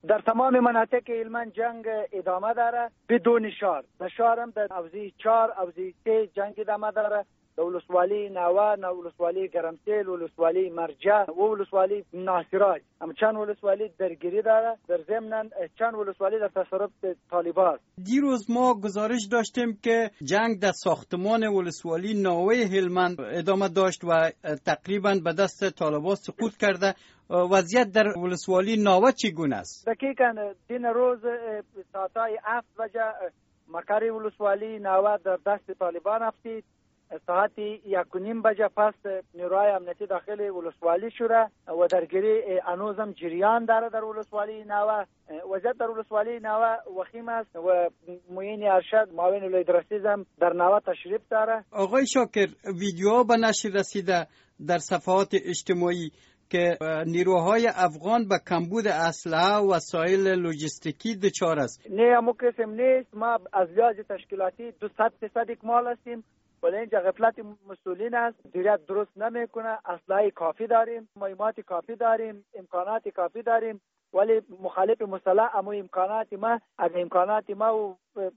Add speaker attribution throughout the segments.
Speaker 1: در تمام مناطق هلمند جنگ ادامه داره بدون شار. در شار هم در اوزی 4 اوزی 3 جنگ ادامه داره. در ولسوالی نوا، ولسوالی گرمسیل، ولسوالی مرجع و ولسوالی ناصراج هم چند ولسوالی درگیری داره. در ضمن چند ولسوالی در تصرف طالبان.
Speaker 2: دیروز ما گزارش داشتیم که جنگ در ساختمان ولسوالی ناوه هلمند ادامه داشت و تقریبا به دست طالبان سقوط کرده. وضعیت در ولسوالی ناوه چگونه است؟
Speaker 1: دقیقاً دین روز ساعتای 7 بجه مقر ولسوالی ناوه در دست طالبان افتید. ساعت 1:30 بجه پس نیروهای امنیتی داخل ولسوالی شده و درگیری هنوزم جریان داره در ولسوالی ناوه. وضعیت در ولسوالی ناوه وخیم است و معین ارشد معاون ولایت هم در ناوه تشریف داره.
Speaker 2: آقای شاکر، ویدیوها به نشر رسیده در صفحات اجتماعی که نیروهای افغان به کمبود اسلحه و وسایل لوجستیکی دچار است.
Speaker 1: نه همون قسم نیست. ما از لحاظ تشکیلاتی 200% اکمال هستیم، ولی اینجا غفلت مسئولین است. دیریت درست نمیکنه. اسلحه کافی داریم، مهمات کافی داریم، امکانات کافی داریم، ولی مخالف مسلح اما امکانات ما اگه امکانات ما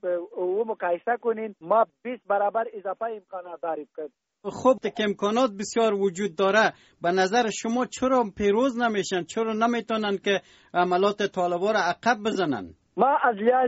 Speaker 1: و مقایسه کنین ما 20 برابر اضافه امکانات داریم.
Speaker 2: خب که امکانات بسیار وجود داره، به نظر شما چرا پیروز نمیشن؟ چرا نمیتونن که عملات طالبان را عقب بزنن؟
Speaker 1: ما از لحاظ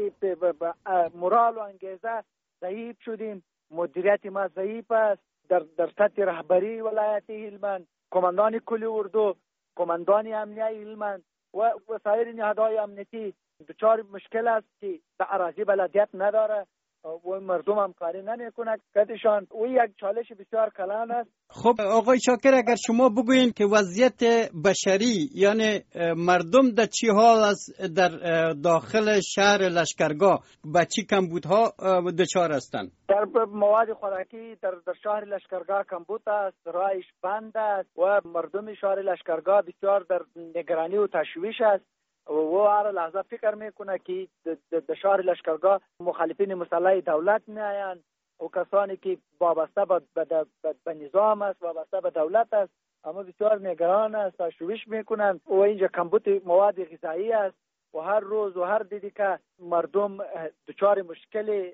Speaker 1: مورال و انگیزه ضعیف شدیم. مدیریت ما ضعیف است. در سطح رهبری ولایت هلمند، کماندان کل اردو، کماندان امنیه هلمند و سایر نهادهای امنیتی دچار مشکل است که در اراضی بلدیت نداره و مردم هم کاری نمیکنه کدشان و یک چالش بسیار کلان است.
Speaker 2: خب آقای شاکر، اگر شما بگوین که وضعیت بشری یعنی مردم در چی حال است در داخل شهر لشکرگاه، به چی کمبودها دچار هستند؟
Speaker 1: در مواد خوراکی در شهر لشکرگاه کمبود است، راهش بند است و مردم شهر لشکرگاه بسیار در نگرانی و تشویش است و هر لحظه فکر میکنه که در شهر لشکرگاه مخالفین مسلح دولت میآیند و کسانی که وابسته به نظام است، وابسته به دولت است، اما بسیار نگران است، تشویش میکنند و اینجا کمبود مواد غذایی است و هر روز و هر دقیقه مردم دچار مشکل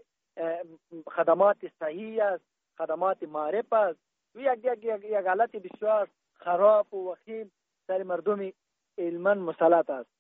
Speaker 1: خدمات صحیح است، خدمات معرف است و یک حالت بسیار خراب و وخیم سر مردم هلمند مسلط است.